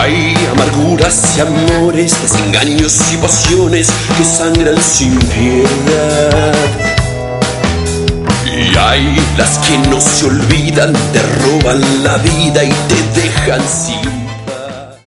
Hay amarguras y amores, desengaños y pasiones que sangran sin piedad. Y hay las que no se olvidan, te roban la vida y te dejan sin